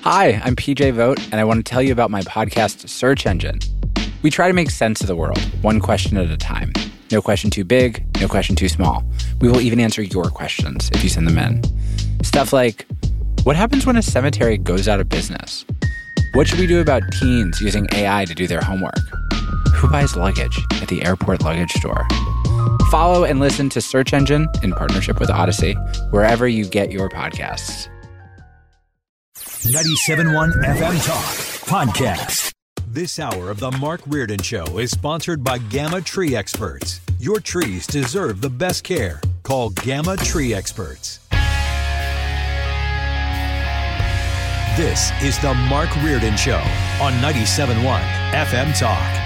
Hi, I'm PJ Vogt, and I want to tell you about my podcast, Search Engine. We try to make sense of the world, one question at a time. No question too big, no question too small. We will even answer your questions if you send them in. Stuff like, what happens when a cemetery goes out of business? What should we do about teens using AI to do their homework? Who buys luggage at the airport luggage store? Follow and listen to Search Engine in partnership with Odyssey, wherever you get your podcasts. 97.1 FM Talk Podcast. This hour of the Mark Reardon Show is sponsored by Gamma Tree Experts. Your trees deserve the best care. Call Gamma Tree Experts. This is the Mark Reardon Show on 97.1 FM Talk.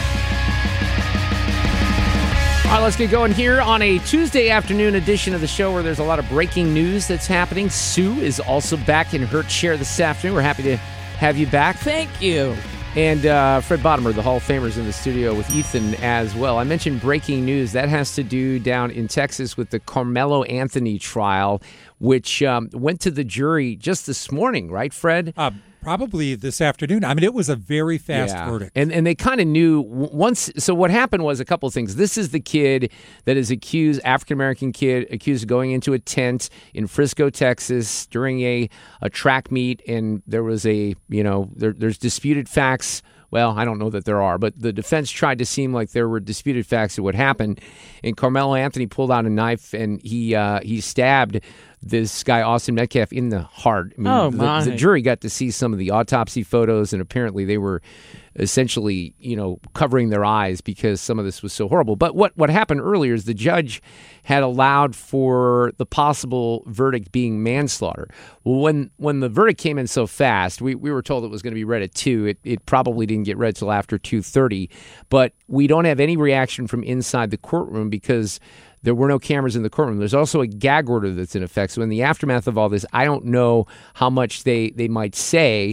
All right, let's get going here on a Tuesday afternoon edition of the show where there's a lot of breaking news that's happening. Sue is also back in her chair this afternoon. We're happy to have you back. Thank you. And Fred Bottomer, the Hall of Famer's in the studio with Ethan as well. I mentioned breaking news. That has to do down in Texas with the Carmelo Anthony trial, which went to the jury just this morning, right, Fred? Probably this afternoon. I mean, it was a very fast verdict. And they kind of knew once. So what happened was a couple of things. This is the kid that is accused, African-American kid, accused of going into a tent in Frisco, Texas during a track meet. And there was there's disputed facts. Well, I don't know that there are, but the defense tried to seem like there were disputed facts of what happened. And Carmelo Anthony pulled out a knife and he stabbed this guy, Austin Metcalf, in the heart. I mean, the jury got to see some of the autopsy photos, and apparently they were essentially, covering their eyes because some of this was so horrible. But what happened earlier is the judge had allowed for the possible verdict being manslaughter. Well, when the verdict came in so fast, we were told it was going to be read at 2. It probably didn't get read till after 2:30. But we don't have any reaction from inside the courtroom because there were no cameras in the courtroom. There's also a gag order that's in effect. So in the aftermath of all this, I don't know how much they might say.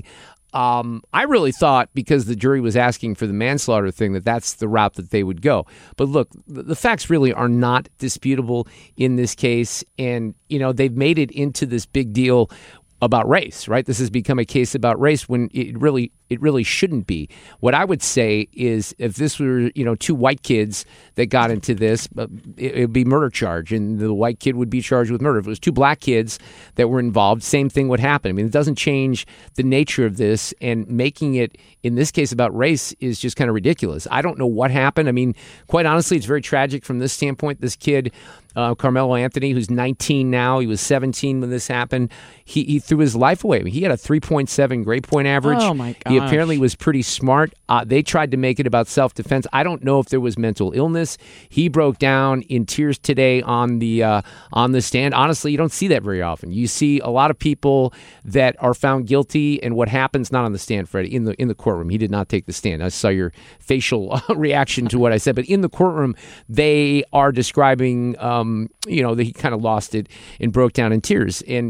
I really thought because the jury was asking for the manslaughter thing that's the route that they would go. But look, the facts really are not disputable in this case. And, they've made it into this big deal about race, right? This has become a case about race when it really shouldn't be. What I would say is if this were, two white kids that got into this, it would be murder charge, and the white kid would be charged with murder. If it was two black kids that were involved, same thing would happen. I mean, it doesn't change the nature of this, and making it, in this case, about race is just kind of ridiculous. I don't know what happened. I mean, quite honestly, it's very tragic from this standpoint. This kid, Carmelo Anthony, who's 19 now, he was 17 when this happened. He threw his life away. I mean, he had a 3.7 grade point average. Oh, my gosh. He apparently was pretty smart. They tried to make it about self-defense. I don't know if there was mental illness. He broke down in tears today on the stand. Honestly, you don't see that very often. You see a lot of people that are found guilty, and what happens not on the stand, Freddie, in the courtroom. He did not take the stand. I saw your facial reaction to what I said, but in the courtroom, they are describing, that he kind of lost it and broke down in tears. And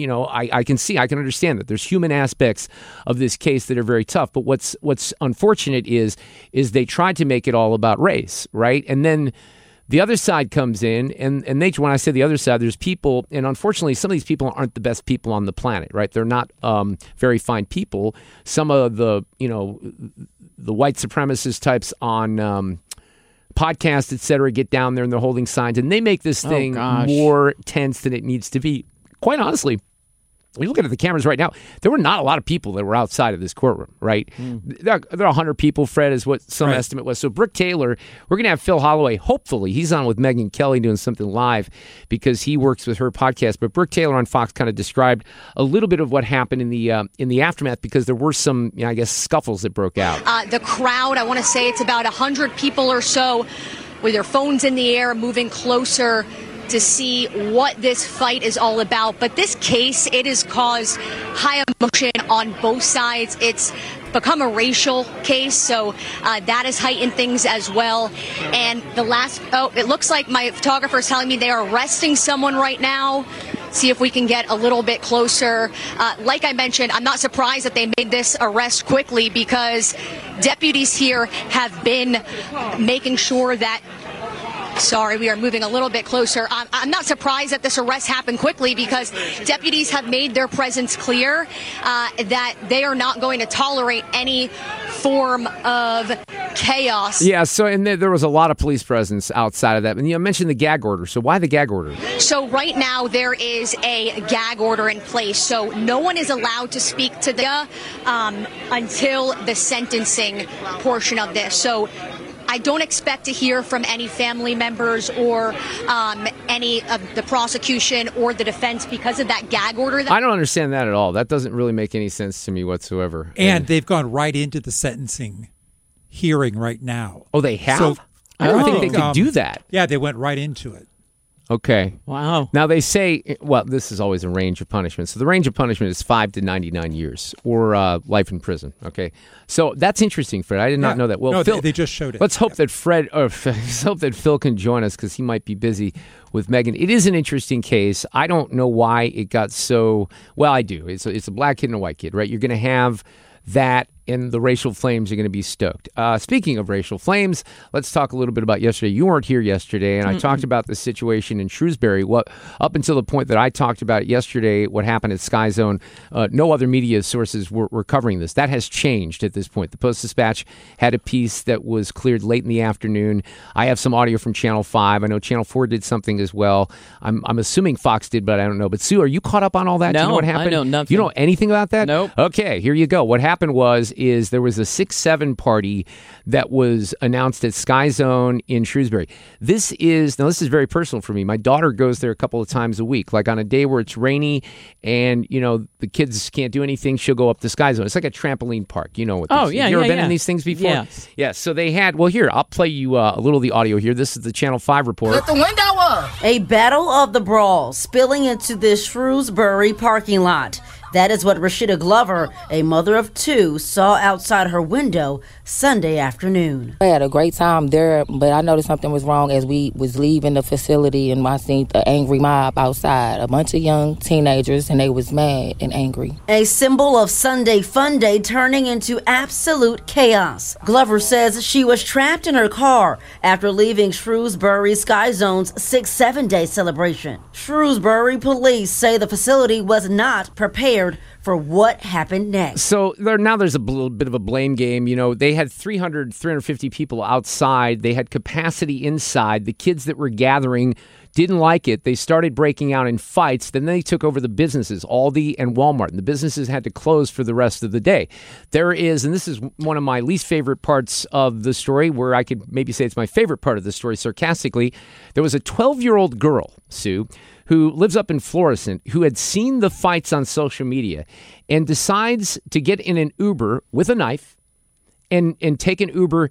I can understand that there's human aspects of this case that are very tough. But what's unfortunate is they tried to make it all about race, right? And then the other side comes in, and when I say the other side, there's people, and unfortunately, some of these people aren't the best people on the planet, right? They're not very fine people. Some of the white supremacist types on podcasts, et cetera, get down there and they're holding signs, and they make this thing more tense than it needs to be. Quite honestly, you're looking at the cameras right now, there were not a lot of people that were outside of this courtroom, right? There are 100 people, Fred, is what some estimate was. So Brooke Taylor, we're going to have Phil Holloway. Hopefully, he's on with Megyn Kelly doing something live because he works with her podcast. But Brooke Taylor on Fox kind of described a little bit of what happened in the aftermath because there were some, scuffles that broke out. The crowd, I want to say it's about 100 people or so with their phones in the air, moving closer to see what this fight is all about. But this case, it has caused high emotion on both sides. It's become a racial case, so that has heightened things as well. And it looks like my photographer is telling me they are arresting someone right now. See if we can get a little bit closer. Like I mentioned, I'm not surprised that they made this arrest quickly because deputies here have been making sure that Sorry, we are moving a little bit closer. I'm not surprised that this arrest happened quickly because deputies have made their presence clear that they are not going to tolerate any form of chaos. Yeah, so and there was a lot of police presence outside of that. And you mentioned the gag order. So why the gag order? So right now there is a gag order in place. So no one is allowed to speak to the until the sentencing portion of this. So I don't expect to hear from any family members or any of the prosecution or the defense because of that gag order. I don't understand that at all. That doesn't really make any sense to me whatsoever. And they've gone right into the sentencing hearing right now. Oh, they have? So, I don't think they could do that. Yeah, they went right into it. Okay. Wow. Now they say, well, this is always a range of punishment. So the range of punishment is 5 to 99 years or life in prison. Okay. So that's interesting, Fred. I did not know that. Well, no, Phil, they just showed it. Let's hope that let's hope that Phil can join us because he might be busy with Megan. It is an interesting case. I don't know why it got so. Well, I do. It's a black kid and a white kid, right? You're going to have that, and the racial flames are going to be stoked. Speaking of racial flames, let's talk a little bit about yesterday. You weren't here yesterday, and I talked about the situation in Shrewsbury. Up until the point that I talked about it yesterday, what happened at Sky Zone, no other media sources were covering this. That has changed at this point. The Post-Dispatch had a piece that was cleared late in the afternoon. I have some audio from Channel 5. I know Channel 4 did something as well. I'm assuming Fox did, but I don't know. But Sue, are you caught up on all that? No, Do you know what happened? I know nothing. You know anything about that? Nope. Okay, here you go. What happened is there was a 6-7 party that was announced at Sky Zone in Shrewsbury. This is very personal for me. My daughter goes there a couple of times a week. Like on a day where it's rainy and, the kids can't do anything, she'll go up to Sky Zone. It's like a trampoline park. You know what Oh, yeah, Have you ever been yeah. in these things before? Yes. Yeah, so they had, here, I'll play you a little of the audio here. This is the Channel 5 report. Put the window up! A battle of the brawls spilling into this Shrewsbury parking lot. That is what Rashida Glover, a mother of two, saw outside her window Sunday afternoon. I had a great time there, but I noticed something was wrong as we was leaving the facility, and I seen an angry mob outside, a bunch of young teenagers, and they was mad and angry. A symbol of Sunday Fun Day turning into absolute chaos. Glover says she was trapped in her car after leaving Shrewsbury Sky Zone's 6-7 day celebration. Shrewsbury police say the facility was not prepared for what happened next. So there's a little bit of a blame game. They had 350 people outside. They had capacity inside. The kids that were gathering didn't like it. They started breaking out in fights. Then they took over the businesses, Aldi and Walmart, and the businesses had to close for the rest of the day. There is, and this is one of my least favorite parts of the story, where I could maybe say it's my favorite part of the story sarcastically. There was a 12-year-old girl, Sue, who lives up in Florissant, who had seen the fights on social media and decides to get in an Uber with a knife and take an Uber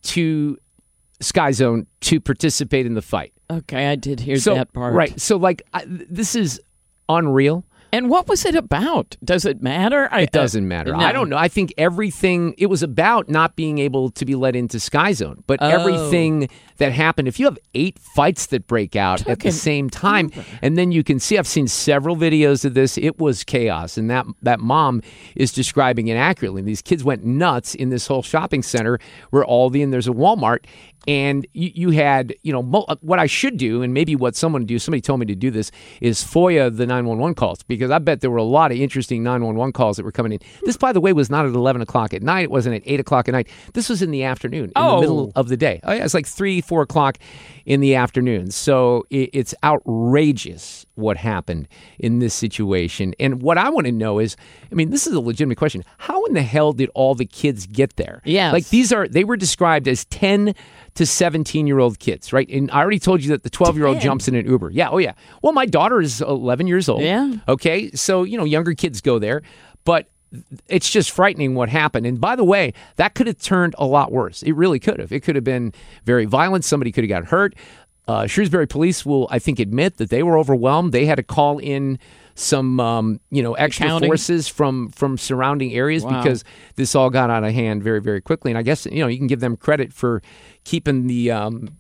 to Sky Zone to participate in the fight. Okay, I did hear that part. Right. So, this is unreal. And what was it about? Does it matter? It doesn't matter. No. I don't know. I think everything, it was about not being able to be let into Sky Zone. But everything that happened, if you have 8 fights that break out at the same time, and then you can see, I've seen several videos of this, it was chaos. And that mom is describing it accurately. These kids went nuts in this whole shopping center where Aldi and there's a Walmart. And you had, what I should do, and maybe what somebody told me to do this, is FOIA the 911 calls, because I bet there were a lot of interesting 911 calls that were coming in. This, by the way, was not at 11 o'clock at night. It wasn't at 8 o'clock at night. This was in the afternoon, in the middle of the day. Oh, yeah, it's like 3, 4 o'clock in the afternoon. So it's outrageous what happened in this situation. And what I want to know is, this is a legitimate question. How in the hell did all the kids get there? Yes. They were described as 10 to 17-year-old kids, right? And I already told you that the 12-year-old jumps in an Uber. Yeah, oh yeah. Well, my daughter is 11 years old. Yeah. Okay, so, younger kids go there. But it's just frightening what happened. And by the way, that could have turned a lot worse. It really could have. It could have been very violent. Somebody could have got hurt. Shrewsbury police will, I think, admit that they were overwhelmed. They had to call in some, extra forces from surrounding areas because this all got out of hand very, very quickly. And I guess, you can give them credit for keeping the,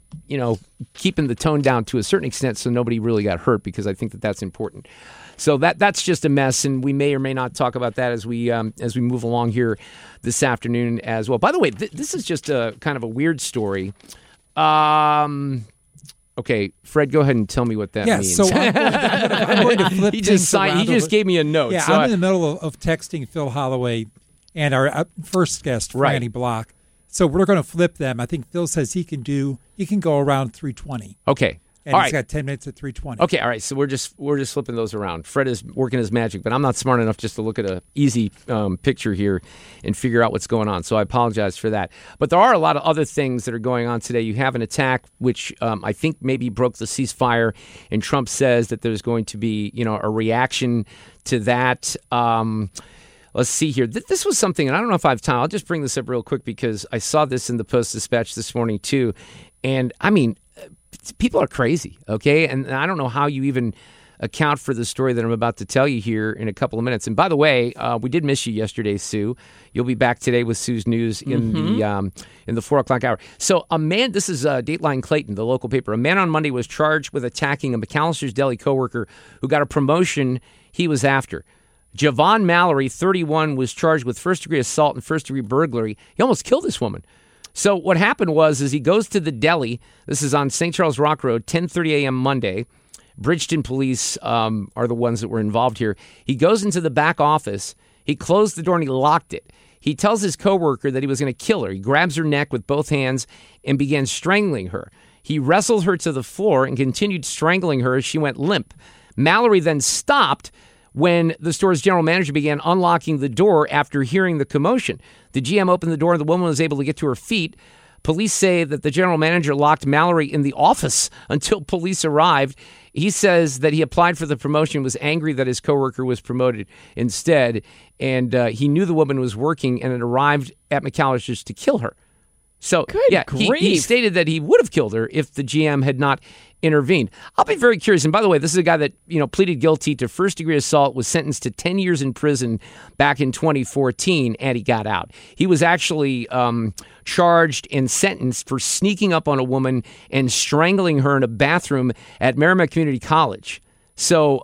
keeping the tone down to a certain extent so nobody really got hurt, because I think that that's important. So that's just a mess, and we may or may not talk about that as we move along here this afternoon as well. By the way, this is just a kind of a weird story. Okay, Fred, go ahead and tell me what that means. So I'm going to flip he things around. He just gave me a note. Yeah, so I'm in the middle of texting Phil Holloway and our first guest, Franny Block. So we're going to flip them. I think Phil says he can go around 3:20. Okay. And all he's right. got 10 minutes at 3:20. Okay, all right. So we're just flipping those around. Fred is working his magic, but I'm not smart enough just to look at a easy picture here and figure out what's going on. So I apologize for that. But there are a lot of other things that are going on today. You have an attack which I think maybe broke the ceasefire, and Trump says that there's going to be a reaction to that. Let's see here. This was something, and I don't know if I have time. I'll just bring this up real quick because I saw this in the Post-Dispatch this morning too, and I mean. People are crazy, okay? And I don't know how you even account for the story that I'm about to tell you here in a couple of minutes. And by the way, we did miss you yesterday, Sue. You'll be back today with Sue's News in the 4 o'clock hour. So a man, this is Dateline Clayton, the local paper. A man on Monday was charged with attacking a McAllister's Deli coworker who got a promotion he was after. Javon Mallory, 31, was charged with first-degree assault and first-degree burglary. He almost killed this woman. So what happened was he goes to the deli. This is on St. Charles Rock Road, 10:30 a.m. Monday. Bridgeton police are the ones that were involved here. He goes into the back office. He closed the door and he locked it. He tells his coworker that he was going to kill her. He grabs her neck with both hands and began strangling her. He wrestled her to the floor and continued strangling her as she went limp. Mallory then stopped when the store's general manager began unlocking the door after hearing the commotion. The GM opened the door and the woman was able to get to her feet. Police say that the general manager locked Mallory in the office until police arrived. He says that he applied for the promotion, was angry that his coworker was promoted instead, and he knew the woman was working and had arrived at McAllister's to kill her. So, he stated that he would have killed her if the GM had not intervened. I'll be very curious. And by the way, this is a guy that pleaded guilty to first-degree assault, was sentenced to 10 years in prison back in 2014, and he got out. He was actually charged and sentenced for sneaking up on a woman and strangling her in a bathroom at Merrimack Community College. So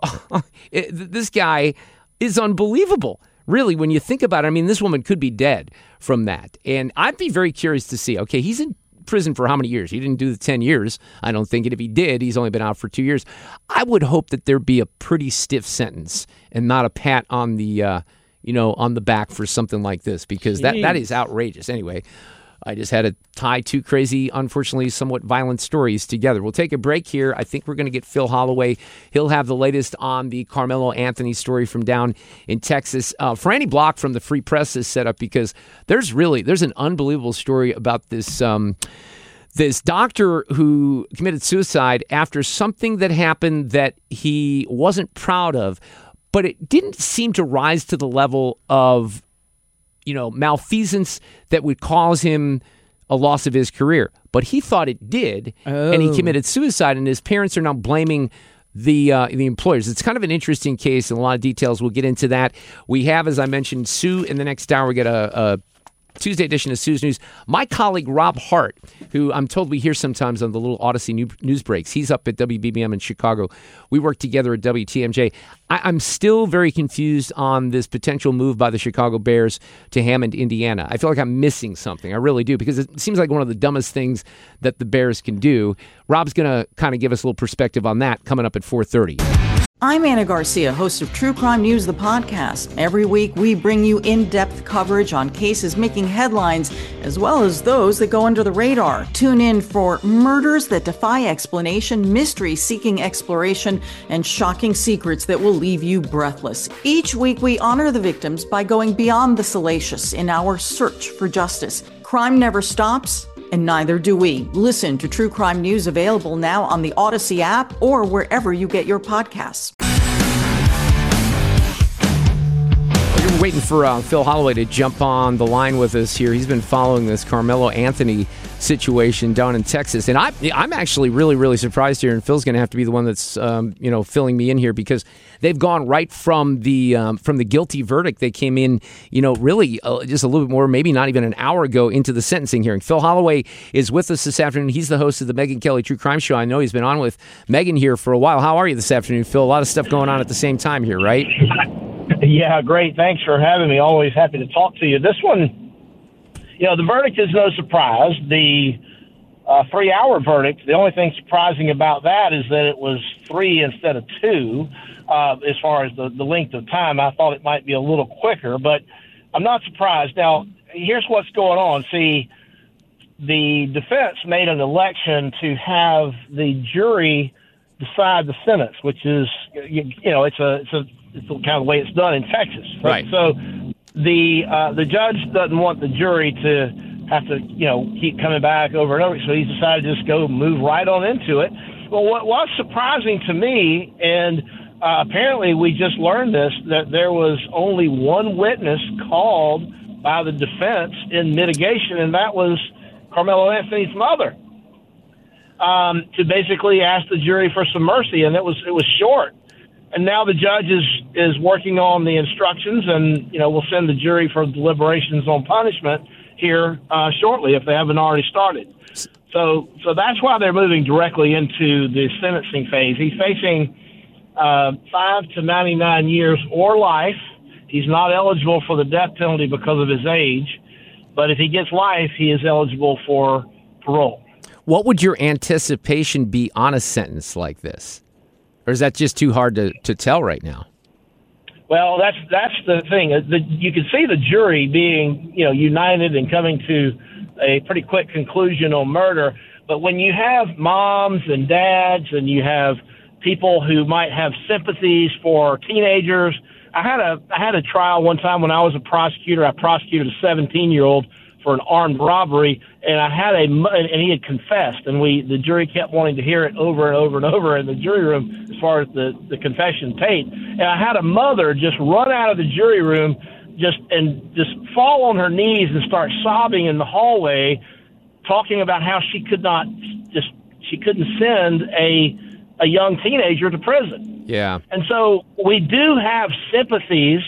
this guy is unbelievable. Really, when you think about it, I mean, this woman could be dead from that. And I'd be very curious to see, okay, he's in prison for how many years? He didn't do the 10 years, I don't think. And if he did, he's only been out for 2 years. I would hope that there'd be a pretty stiff sentence and not a pat on the, on the back for something like this, because that is outrageous. Anyway, I just had to tie two crazy, unfortunately, somewhat violent stories together. We'll take a break here. I think we're going to get Phil Holloway. He'll have the latest on the Carmelo Anthony story from down in Texas. Franny Block from the Free Press is set up because there's an unbelievable story about this this doctor who committed suicide after something that happened that he wasn't proud of, but it didn't seem to rise to the level of malfeasance that would cause him a loss of his career. But he thought it did, and he committed suicide, and his parents are now blaming the employers. It's kind of an interesting case, and a lot of details. We'll get into that. We have, as I mentioned, Sue in the next hour. We get a Tuesday edition of Sue's News. My colleague Rob Hart, who I'm told we hear sometimes on the little Odyssey news breaks, he's up at WBBM in Chicago. We work together at WTMJ. I'm still very confused on this potential move by the Chicago Bears to Hammond, Indiana. I feel like I'm missing something. I really do, because it seems like one of the dumbest things that the Bears can do. Rob's going to kind of give us a little perspective on that coming up at 4:30. I'm Anna Garcia, host of True Crime News, the podcast. Every week, we bring you in-depth coverage on cases making headlines, as well as those that go under the radar. Tune in for murders that defy explanation, mysteries seeking exploration, and shocking secrets that will leave you breathless. Each week, we honor the victims by going beyond the salacious in our search for justice. Crime never stops, and neither do we. Listen to True Crime News, available now on the Odyssey app or wherever you get your podcasts. We're waiting for Phil Holloway to jump on the line with us here. He's been following this Carmelo Anthony situation down in Texas, and I'm actually really, really surprised here. And Phil's going to have to be the one that's filling me in here, because they've gone right from the guilty verdict. They came in, really just a little bit more, maybe not even an hour ago, into the sentencing hearing. Phil Holloway is with us this afternoon. He's the host of the Megyn Kelly True Crime Show. I know he's been on with Megyn here for a while. How are you this afternoon, Phil? A lot of stuff going on at the same time here, right? Yeah, great. Thanks for having me. Always happy to talk to you. This one, the verdict is no surprise. The 3-hour verdict. The only thing surprising about that is that it was 3 instead of 2. As far as the length of time, I thought it might be a little quicker, but I'm not surprised. Now, here's what's going on. See, the defense made an election to have the jury decide the sentence, which is, it's the kind of way it's done in Texas. Right. So the judge doesn't want the jury to have to, keep coming back over and over. So he's decided to just move right on into it. Well, what was surprising to me, and apparently we just learned this, that there was only one witness called by the defense in mitigation, and that was Carmelo Anthony's mother, to basically ask the jury for some mercy, and it was short. And now the judge is working on the instructions, and we'll send the jury for deliberations on punishment here shortly if they haven't already started. So that's why they're moving directly into the sentencing phase. He's facing 5 to 99 years or life. He's not eligible for the death penalty because of his age, but if he gets life, he is eligible for parole. What would your anticipation be on a sentence like this? Or is that just too hard to tell right now? Well, that's the thing. You can see the jury being, united and coming to a pretty quick conclusion on murder. But when you have moms and dads and you have people who might have sympathies for teenagers, I had a trial one time when I was a prosecutor. I prosecuted a 17-year-old for an armed robbery, and and he had confessed, and the jury kept wanting to hear it over and over and over in the jury room as far as the confession tape. And I had a mother just run out of the jury room just fall on her knees and start sobbing in the hallway, talking about how she couldn't send a young teenager to prison. Yeah. And so we do have sympathies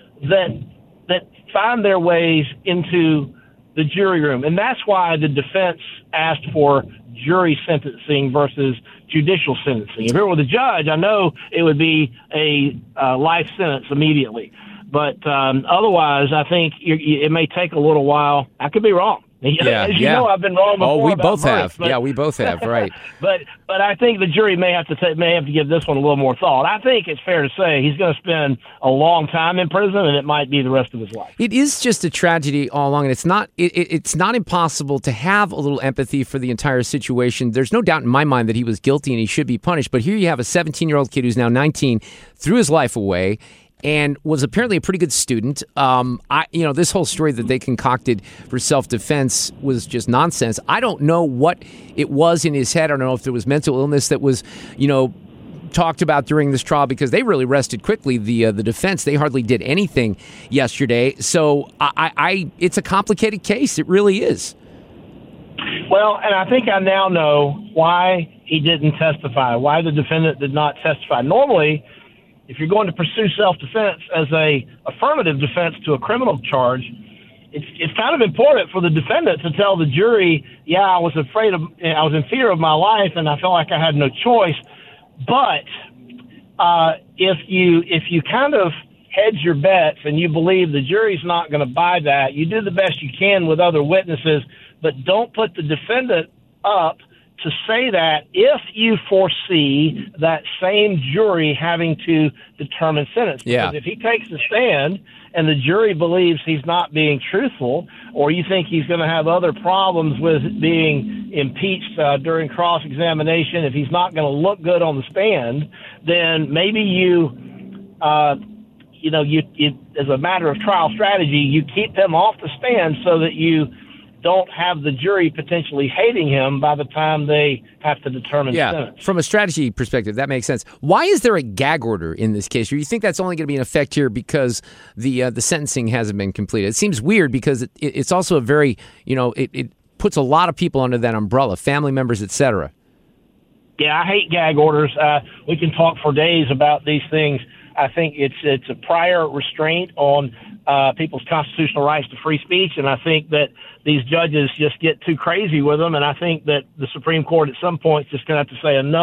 that find their ways into the jury room. And that's why the defense asked for jury sentencing versus judicial sentencing. If it were the judge, I know it would be a life sentence immediately. But otherwise, I think it may take a little while. I could be wrong. Yeah, As you know, I've been wrong before. Oh, we about both verdicts, have. Yeah, we both have. Right. But I think the jury may have to give this one a little more thought. I think it's fair to say he's going to spend a long time in prison, and it might be the rest of his life. It is just a tragedy all along, and it's not impossible to have a little empathy for the entire situation. There's no doubt in my mind that he was guilty and he should be punished. But here you have a 17-year-old kid who's now 19, threw his life away, and was apparently a pretty good student. This whole story that they concocted for self-defense was just nonsense. I don't know what it was in his head. I don't know if there was mental illness that was, talked about during this trial, because they really rested quickly. The defense, they hardly did anything yesterday. So it's a complicated case. It really is. Well, and I think I now know why he didn't testify, why the defendant did not testify. Normally, if you're going to pursue self-defense as a affirmative defense to a criminal charge, it's kind of important for the defendant to tell the jury, I was in fear of my life and I felt like I had no choice. But if you kind of hedge your bets and you believe the jury's not going to buy that, you do the best you can with other witnesses, but don't put the defendant up to say that if you foresee that same jury having to determine sentence. Because if he takes a stand and the jury believes he's not being truthful, or you think he's going to have other problems with being impeached during cross-examination, if he's not going to look good on the stand, then maybe you as a matter of trial strategy, you keep him off the stand so that you don't have the jury potentially hating him by the time they have to determine sentence. From a strategy perspective, that makes sense. Why is there a gag order in this case? Or you think that's only going to be in effect here because the sentencing hasn't been completed? It seems weird because it's also a very, it puts a lot of people under that umbrella, family members, etc. Yeah, I hate gag orders. We can talk for days about these things. I think it's a prior restraint on people's constitutional rights to free speech, and I think that these judges just get too crazy with them, and I think that the Supreme Court at some point is just going to have to say enough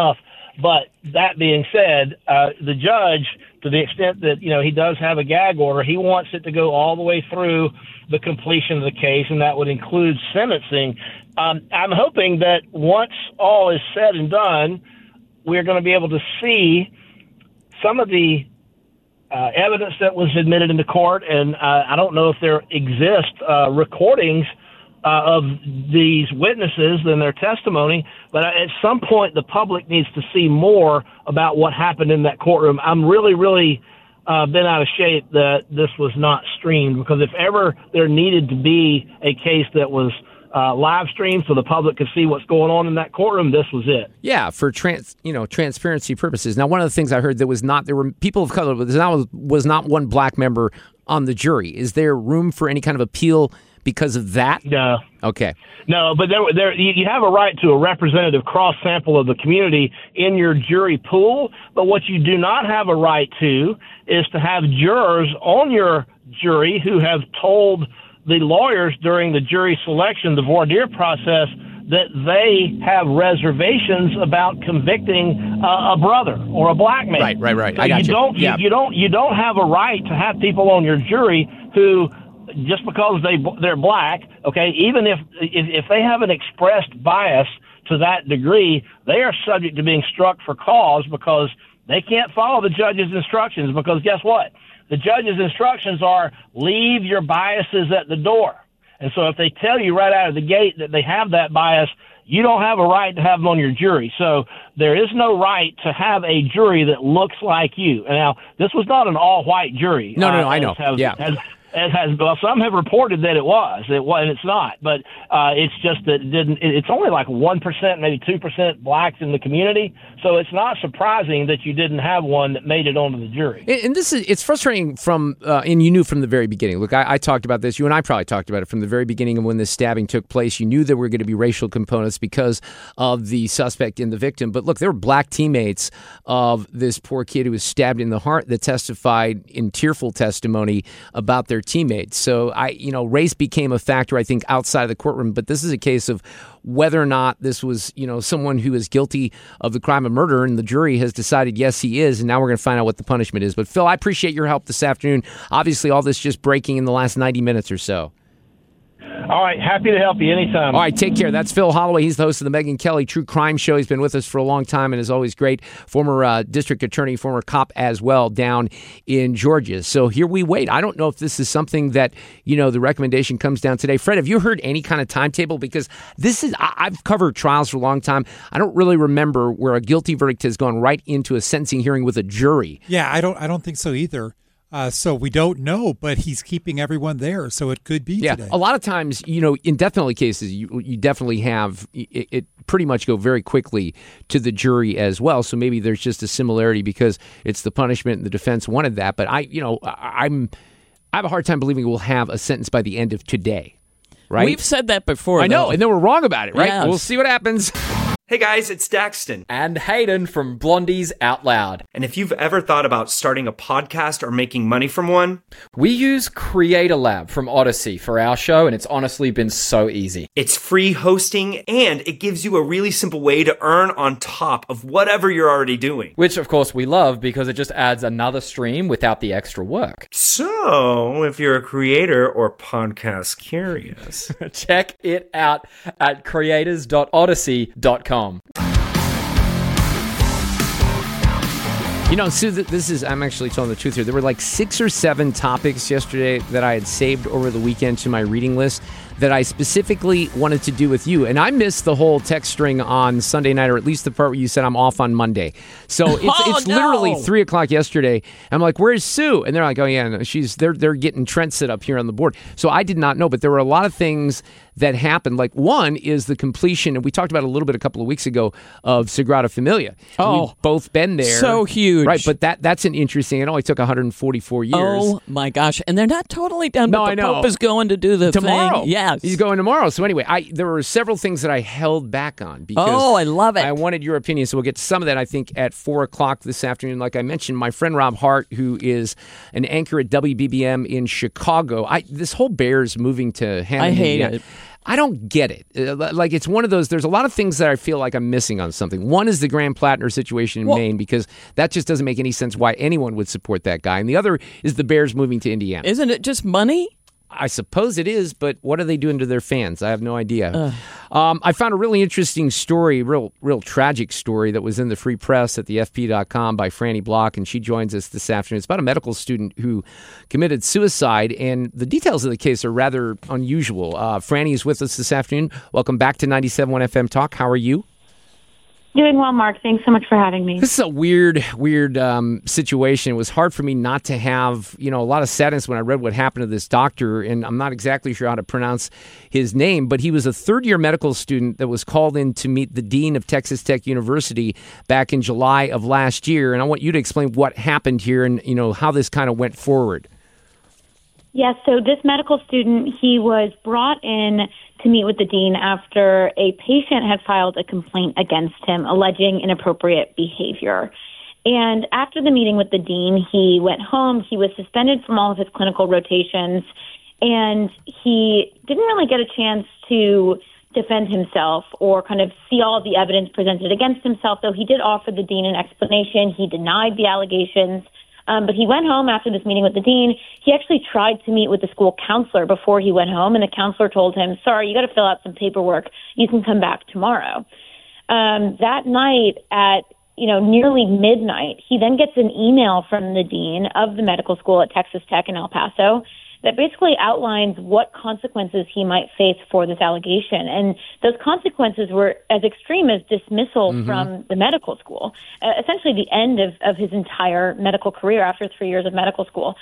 But that being said, the judge, to the extent that, he does have a gag order, he wants it to go all the way through the completion of the case, and that would include sentencing. I'm hoping that once all is said and done, we're going to be able to see some of the evidence that was admitted into court, and I don't know if there exist recordings of these witnesses and their testimony, but at some point the public needs to see more about what happened in that courtroom. I'm really, really been out of shape that this was not streamed, because if ever there needed to be a case that was live streamed so the public could see what's going on in that courtroom, this was it. Yeah, for transparency purposes. Now, one of the things I heard there were people of color, but there was not one black member on the jury. Is there room for any kind of appeal because of that? No. Okay. No, but you have a right to a representative cross sample of the community in your jury pool. But what you do not have a right to is to have jurors on your jury who have told the lawyers during the jury selection, the voir dire process, that they have reservations about convicting a brother or a black man. Right. So I got you don't have a right to have people on your jury who, just because they're black, okay, even if they have an expressed bias to that degree, they are subject to being struck for cause because they can't follow the judge's instructions. Because guess what? The judge's instructions are leave your biases at the door. And so if they tell you right out of the gate that they have that bias, you don't have a right to have them on your jury. So there is no right to have a jury that looks like you. And now, this was not an all-white jury. No, I know. Well, some have reported that it was, and it's not. But it's just that it's only like 1%, maybe 2% blacks in the community. So it's not surprising that you didn't have one that made it onto the jury. And it's frustrating and you knew from the very beginning. Look, I talked about this. You and I probably talked about it from the very beginning of when this stabbing took place. You knew there were going to be racial components because of the suspect and the victim. But look, there were black teammates of this poor kid who was stabbed in the heart that testified in tearful testimony about their teammates. So race became a factor, I think, outside of the courtroom. But this is a case of whether or not this was, someone who is guilty of the crime of murder, and the jury has decided, yes, he is. And now we're going to find out what the punishment is. But Phil, I appreciate your help this afternoon. Obviously, all this just breaking in the last 90 minutes or so. All right. Happy to help you anytime. All right. Take care. That's Phil Holloway. He's the host of the Megyn Kelly True Crime Show. He's been with us for a long time and is always great. Former district attorney, former cop as well down in Georgia. So here we wait. I don't know if this is something that, the recommendation comes down today. Fred, have you heard any kind of timetable? Because I've covered trials for a long time. I don't really remember where a guilty verdict has gone right into a sentencing hearing with a jury. Yeah, I don't think so either. So we don't know, but he's keeping everyone there, so it could be today. A lot of times, in death penalty cases, you definitely have it pretty much go very quickly to the jury as well. So maybe there's just a similarity because it's the punishment and the defense wanted that. But I have a hard time believing we'll have a sentence by the end of today. Right? We've said that before. I know, and then we're wrong about it, right? Yes. We'll see what happens. Hey guys, it's Daxton. And Hayden from Blondies Out Loud. And if you've ever thought about starting a podcast or making money from one, we use Creator Lab from Odyssey for our show, and it's honestly been so easy. It's free hosting, and it gives you a really simple way to earn on top of whatever you're already doing. Which, of course, we love because it just adds another stream without the extra work. So, if you're a creator or podcast curious, check it out at creators.odyssey.com. Sue, I'm actually telling the truth here. There were like 6 or 7 topics yesterday that I had saved over the weekend to my reading list that I specifically wanted to do with you. And I missed the whole text string on Sunday night, or at least the part where you said I'm off on Monday. So it's literally 3 o'clock yesterday. I'm like, where's Sue? And they're like, oh yeah, no, they're getting Trent set up here on the board. So I did not know, but there were a lot of things that happened. Like one is the completion, and we talked about it a little bit a couple of weeks ago, of Sagrada Familia. Oh, we've both been there. So huge. Right, but that's an interesting, it only took 144 years. Oh my gosh. And they're not totally done, no, but the Pope is going to do the tomorrow. thing. Yeah. Yes. He's going tomorrow. So anyway, there were several things that I held back on because I love it. I wanted your opinion. So we'll get to some of that, I think, at 4 o'clock this afternoon. Like I mentioned, my friend Rob Hart, who is an anchor at WBBM in Chicago. This whole Bears moving to Hammond, I hate it. I don't get it. Like, it's one of those, there's a lot of things that I feel like I'm missing on something. One is the Graham Plattner situation in Maine, because that just doesn't make any sense why anyone would support that guy. And the other is the Bears moving to Indiana. Isn't it just money? I suppose it is, but what are they doing to their fans? I have no idea. I found a really interesting story, real tragic story that was in the Free Press at thefp.com by Franny Block, and she joins us this afternoon. It's about a medical student who committed suicide, and the details of the case are rather unusual. Franny is with us this afternoon. Welcome back to 97.1 FM Talk. How are you? Doing well, Mark. Thanks so much for having me. This is a weird situation. It was hard for me not to have, a lot of sadness when I read what happened to this doctor, and I'm not exactly sure how to pronounce his name, but he was a third-year medical student that was called in to meet the dean of Texas Tech University back in July of last year, and I want you to explain what happened here and, how this kind of went forward. Yes, so this medical student, he was brought in to meet with the dean after a patient had filed a complaint against him alleging inappropriate behavior. And after the meeting with the dean, he went home. He was suspended from all of his clinical rotations, and he didn't really get a chance to defend himself or kind of see all of the evidence presented against himself, though he did offer the dean an explanation. He denied the allegations. But he went home after this meeting with the dean. He actually tried to meet with the school counselor before he went home, and the counselor told him, sorry, you got to fill out some paperwork. You can come back tomorrow. That night at nearly midnight, he then gets an email from the dean of the medical school at Texas Tech in El Paso that basically outlines what consequences he might face for this allegation. And those consequences were as extreme as dismissal from the medical school, essentially the end of his entire medical career after 3 years of medical school.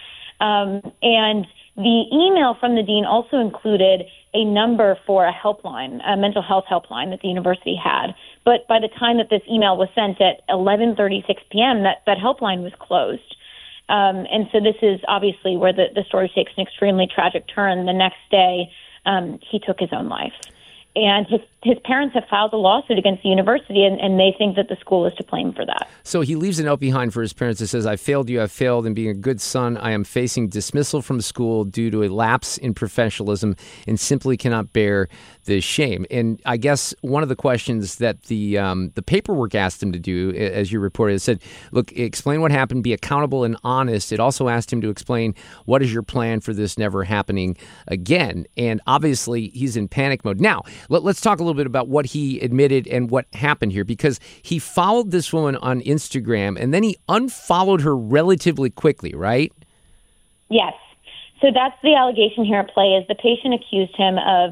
And the email from the dean also included a number for a helpline, a mental health helpline that the university had. But by the time that this email was sent at 11:36 p.m., that helpline was closed. And so this is obviously where the story takes an extremely tragic turn. The next day, he took his own life. And his parents have filed a lawsuit against the university, and they think that the school is to blame for that. So he leaves a note behind for his parents that says, I failed you, I failed in being a good son. I am facing dismissal from school due to a lapse in professionalism and simply cannot bear the shame. And I guess one of the questions that the paperwork asked him to do, as you reported, it said, look, explain what happened, be accountable and honest. It also asked him to explain what is your plan for this never happening again. And obviously he's in panic mode. Now, let's talk a little bit about what he admitted and what happened here, because he followed this woman on Instagram and then he unfollowed her relatively quickly, right? Yes. So that's the allegation here at play, is the patient accused him of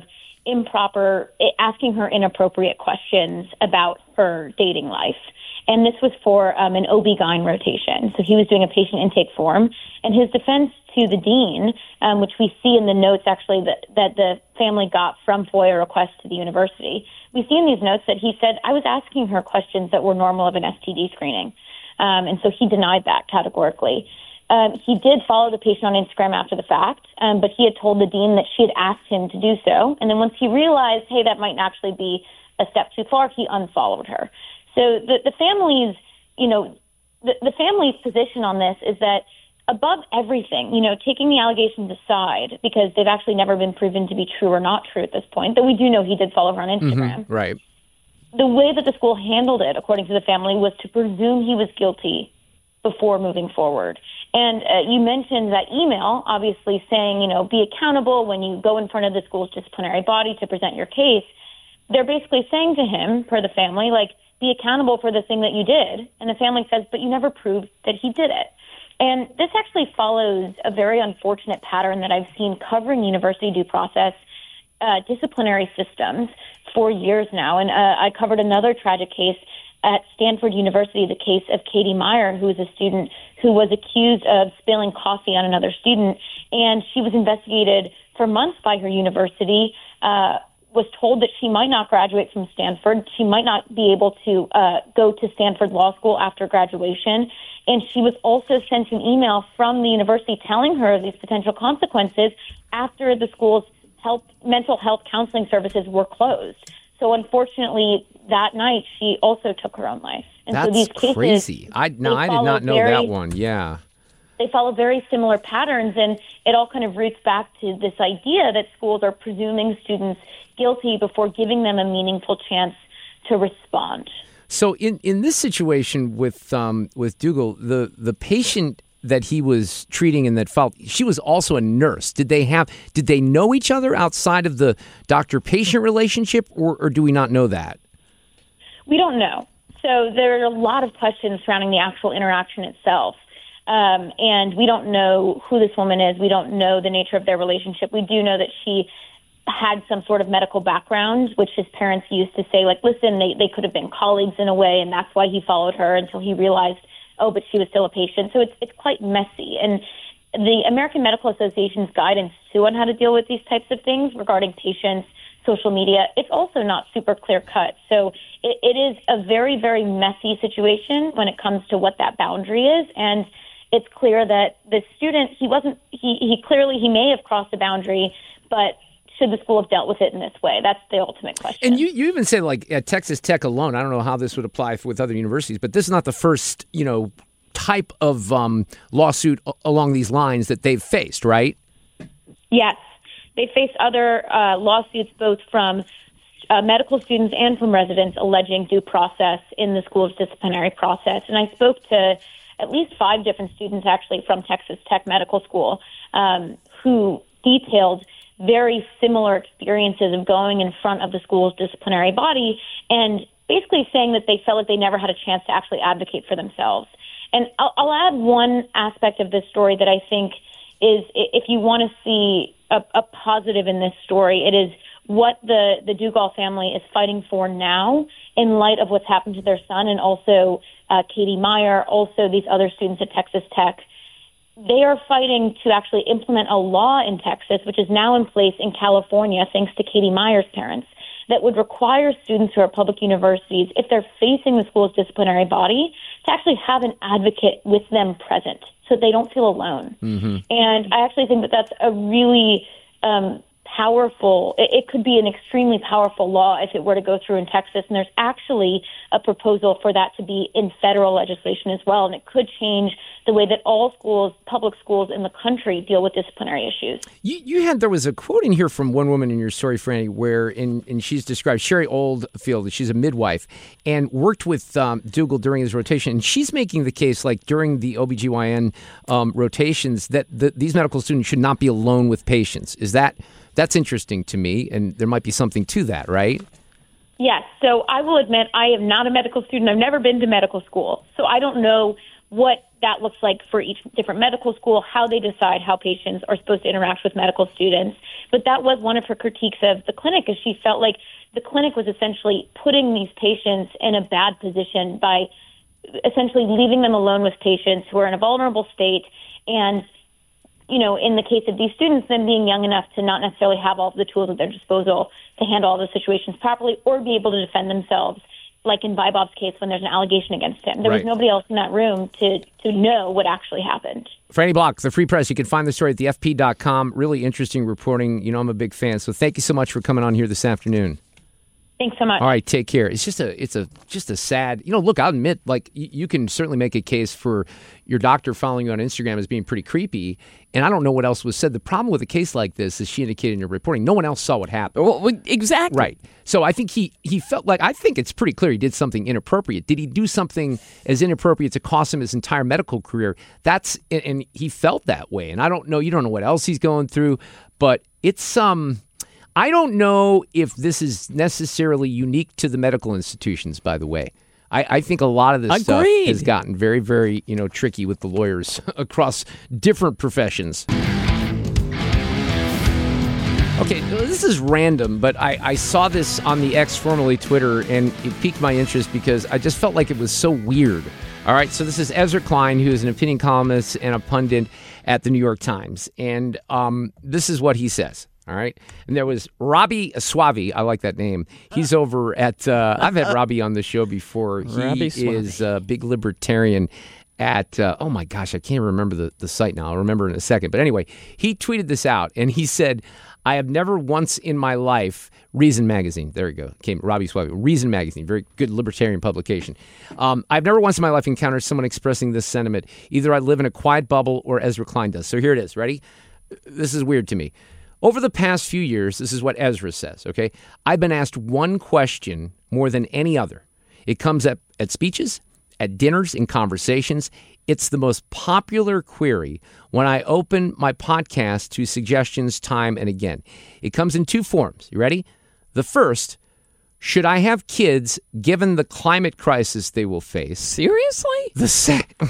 asking her inappropriate questions about her dating life. And this was for an OB-GYN rotation. So he was doing a patient intake form, and his defense to the dean, which we see in the notes actually that the family got from FOIA requests to the university, we see in these notes that he said, I was asking her questions that were normal of an STD screening. And so he denied that categorically. He did follow the patient on Instagram after the fact, but he had told the dean that she had asked him to do so. And then once he realized, hey, that might actually be a step too far, he unfollowed her. So the family's, the family's position on this is that above everything, taking the allegations aside, because they've actually never been proven to be true or not true at this point, though we do know he did follow her on Instagram. Right. The way that the school handled it, according to the family, was to presume he was guilty before moving forward. And you mentioned that email, obviously saying, be accountable when you go in front of the school's disciplinary body to present your case. They're basically saying to him, per the family, be accountable for the thing that you did. And the family says, but you never proved that he did it. And this actually follows a very unfortunate pattern that I've seen covering university due process disciplinary systems for years now. And I covered another tragic case at Stanford University, the case of Katie Meyer, who was a student who was accused of spilling coffee on another student. And she was investigated for months by her university, was told that she might not graduate from Stanford. She might not be able to go to Stanford Law School after graduation. And she was also sent an email from the university telling her of these potential consequences after the school's mental health counseling services were closed. So unfortunately, that night she also took her own life. And That's so these cases, crazy. I did not know that one. Yeah. They follow very similar patterns, and it all kind of roots back to this idea that schools are presuming students guilty before giving them a meaningful chance to respond. So in this situation with Dougal, the patient that he was treating and that filed, she was also a nurse. Did they know each other outside of the doctor-patient relationship, or do we not know that? We don't know. So there are a lot of questions surrounding the actual interaction itself. And we don't know who this woman is. We don't know the nature of their relationship. We do know that she had some sort of medical background, which his parents used to say, like, listen, they could have been colleagues in a way, and that's why he followed her until he realized, oh, but she was still a patient. So it's quite messy. And the American Medical Association's guidance, too, on how to deal with these types of things regarding patients, social media, it's also not super clear-cut. So it is a very, very messy situation when it comes to what that boundary is. And it's clear that the student, he clearly may have crossed a boundary, but should the school have dealt with it in this way? That's the ultimate question. And you even say, like, at Texas Tech alone, I don't know how this would apply with other universities, but this is not the first, type of lawsuit along these lines that they've faced, right? Yes. They face other lawsuits both from medical students and from residents alleging due process in the school's disciplinary process. And I spoke to at least 5 different students actually from Texas Tech Medical School who detailed very similar experiences of going in front of the school's disciplinary body and basically saying that they felt like they never had a chance to actually advocate for themselves. And I'll add one aspect of this story that I think is, if you want to see a positive in this story, it is what the Dougal family is fighting for now in light of what's happened to their son, and also Katie Meyer, also these other students at Texas Tech. They are fighting to actually implement a law in Texas, which is now in place in California, thanks to Katie Meyer's parents, that would require students who are public universities, if they're facing the school's disciplinary body, to actually have an advocate with them present so they don't feel alone. Mm-hmm. And I actually think that that's a really powerful, it could be an extremely powerful law if it were to go through in Texas. And there's actually a proposal for that to be in federal legislation as well. And it could change the way that all schools, public schools in the country, deal with disciplinary issues. There was a quote in here from one woman in your story, Franny, where and she's described Sherry Oldfield. She's a midwife and worked with Dougal during his rotation. And she's making the case, like during the OBGYN rotations, that these medical students should not be alone with patients. That's interesting to me, and there might be something to that, right? Yes. So I will admit I am not a medical student. I've never been to medical school. So I don't know what that looks like for each different medical school, how they decide how patients are supposed to interact with medical students. But that was one of her critiques of the clinic, is she felt like the clinic was essentially putting these patients in a bad position by essentially leaving them alone with patients who are in a vulnerable state, and in the case of these students, them being young enough to not necessarily have all of the tools at their disposal to handle all the situations properly or be able to defend themselves, like in Vibob's case when there's an allegation against him. There was nobody else in that room to know what actually happened. Franny Block, The Free Press. You can find the story at thefp.com. Really interesting reporting. I'm a big fan. So thank you so much for coming on here this afternoon. Thanks so much. All right, take care. It's just a sad, look, I'll admit, like, you can certainly make a case for your doctor following you on Instagram as being pretty creepy, and I don't know what else was said. The problem with a case like this, as she indicated in your reporting, no one else saw what happened. Well, exactly. Right. So I think he felt like, I think it's pretty clear he did something inappropriate. Did he do something as inappropriate to cost him his entire medical career? And he felt that way, and I don't know, you don't know what else he's going through, but it's I don't know if this is necessarily unique to the medical institutions, by the way. I think a lot of this stuff has gotten very, very, tricky with the lawyers across different professions. Okay, this is random, but I saw this on the X, formerly Twitter, and it piqued my interest because I just felt like it was so weird. All right, so this is Ezra Klein, who is an opinion columnist and a pundit at the New York Times, and this is what he says. All right. And there was Robbie Suave. I like that name. He's over at, I've had Robbie on the show before. He is a big libertarian. at, oh my gosh, I can't remember the site now. I'll remember in a second. But anyway, he tweeted this out, and he said, I have never once in my life, Reason Magazine, there you go, came Robbie Swabby, Reason Magazine, very good libertarian publication. I've never once in my life encountered someone expressing this sentiment. Either I live in a quiet bubble or Ezra Klein does. So here it is, ready? This is weird to me. Over the past few years, this is what Ezra says, okay? I've been asked one question more than any other. It comes up at speeches, at dinners, in conversations. It's the most popular query when I open my podcast to suggestions time and again. It comes in two forms. You ready? The first, should I have kids given the climate crisis they will face? Seriously? The second,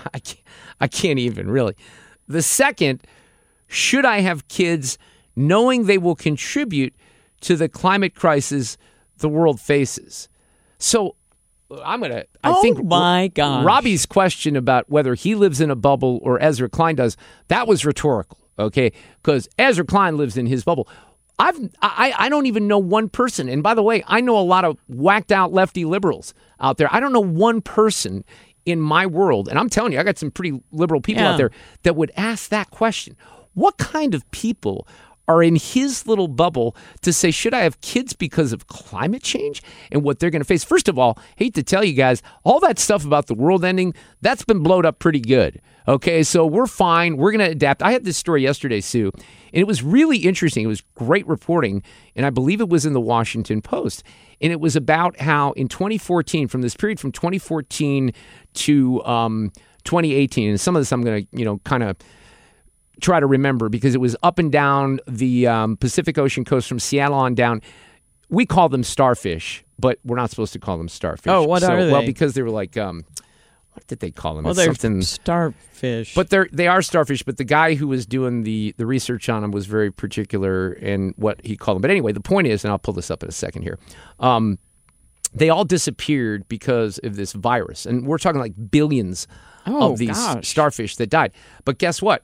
I can't even really. The second, should I have kids knowing they will contribute to the climate crisis the world faces? So I think my gosh. Robbie's question about whether he lives in a bubble or Ezra Klein does, that was rhetorical, okay? Because Ezra Klein lives in his bubble. I don't even know one person. And by the way, I know a lot of whacked out lefty liberals out there. I don't know one person in my world, and I'm telling you, I got some pretty liberal people out there that would ask that question. What kind of people are in his little bubble to say, should I have kids because of climate change and what they're going to face? First of all, hate to tell you guys, all that stuff about the world ending, that's been blowed up pretty good. Okay, so we're fine. We're going to adapt. I had this story yesterday, Sue, and it was really interesting. It was great reporting, and I believe it was in the Washington Post. And it was about how in 2014, from this period from 2014 to 2018, and some of this I'm going to, kind of try to remember because it was up and down the Pacific Ocean coast from Seattle on down. We call them starfish, but we're not supposed to call them starfish. Oh, what are they? Well, because they were like, what did they call them? Well, they're starfish. But they are starfish, but the guy who was doing the research on them was very particular in what he called them. But anyway, the point is, and I'll pull this up in a second here, they all disappeared because of this virus. And we're talking like billions of these starfish that died. But guess what?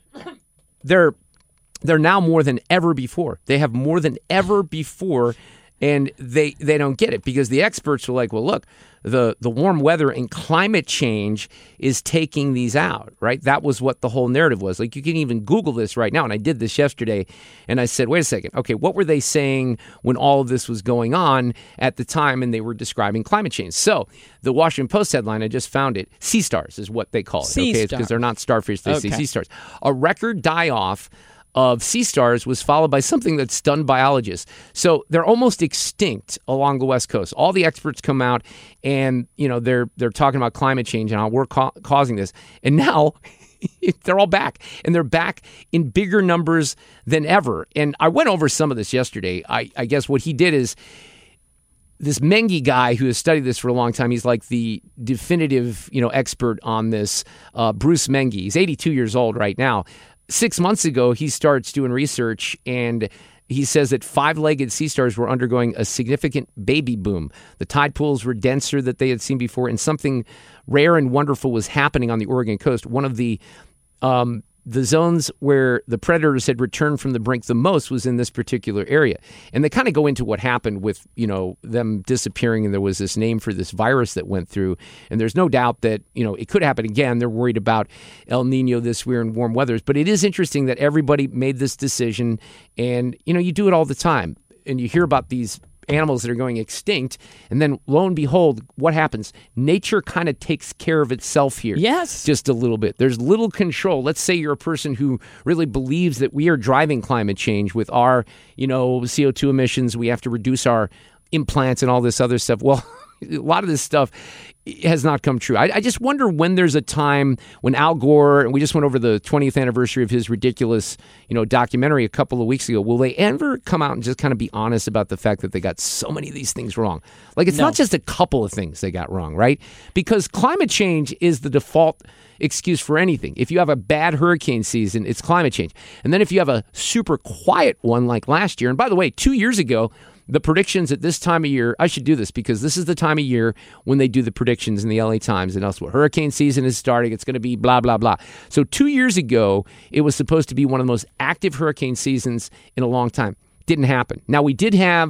They're now more than ever before. They have more than ever before, and they don't get it because the experts are like, well, look, the warm weather and climate change is taking these out, right? That was what the whole narrative was. Like, you can even Google this right now, and I did this yesterday, and I said, wait a second, okay, what were they saying when all of this was going on at the time, and they were describing climate change? So the Washington Post headline, I just found it, sea stars is what they call it. Sea stars. Because they're not starfish, they say sea stars. A record die-off of sea stars was followed by something that stunned biologists. So they're almost extinct along the West Coast. All the experts come out and, they're talking about climate change and how we're causing this. And now they're all back, and they're back in bigger numbers than ever. And I went over some of this yesterday. I guess what he did is, this Menge guy who has studied this for a long time, he's like the definitive, expert on this, Bruce Menge. He's 82 years old right now. 6 months ago, he starts doing research, and he says that five-legged sea stars were undergoing a significant baby boom. The tide pools were denser than they had seen before, and something rare and wonderful was happening on the Oregon coast. One of the zones where the predators had returned from the brink the most was in this particular area. And they kind of go into what happened with, them disappearing, and there was this name for this virus that went through. And there's no doubt that, it could happen again. They're worried about El Nino this year and warm weathers. But it is interesting that everybody made this decision, and, you do it all the time. And you hear about these animals that are going extinct, and then lo and behold, what happens? Nature kind of takes care of itself here. Yes. Just a little bit. There's little control. Let's say you're a person who really believes that we are driving climate change with our, CO2 emissions. We have to reduce our implants and all this other stuff. Well, a lot of this stuff has not come true. I just wonder when there's a time when Al Gore, and we just went over the 20th anniversary of his ridiculous, documentary a couple of weeks ago, will they ever come out and just kind of be honest about the fact that they got so many of these things wrong? Like, it's not just a couple of things they got wrong, right? Because climate change is the default excuse for anything. If you have a bad hurricane season, it's climate change. And then if you have a super quiet one like last year, and by the way, 2 years ago, the predictions at this time of year, I should do this because this is the time of year when they do the predictions in the LA Times and elsewhere. Hurricane season is starting. It's going to be blah, blah, blah. So 2 years ago, it was supposed to be one of the most active hurricane seasons in a long time. Didn't happen. Now, we did have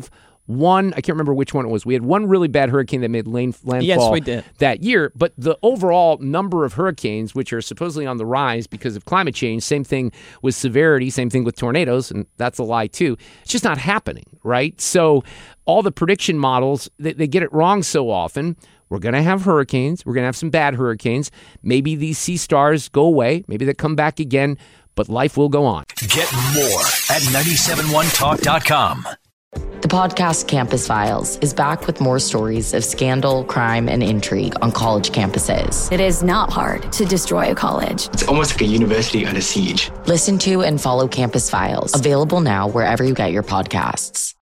one, I can't remember which one it was. We had one really bad hurricane that made landfall Yes, we did. that year. But the overall number of hurricanes, which are supposedly on the rise because of climate change, same thing with severity, same thing with tornadoes, and that's a lie too. It's just not happening, right? So all the prediction models, they get it wrong so often. We're going to have hurricanes. We're going to have some bad hurricanes. Maybe these sea stars go away. Maybe they come back again, but life will go on. Get more at 971talk.com. The podcast Campus Files is back with more stories of scandal, crime, and intrigue on college campuses. It is not hard to destroy a college. It's almost like a university under siege. Listen to and follow Campus Files, available now wherever you get your podcasts.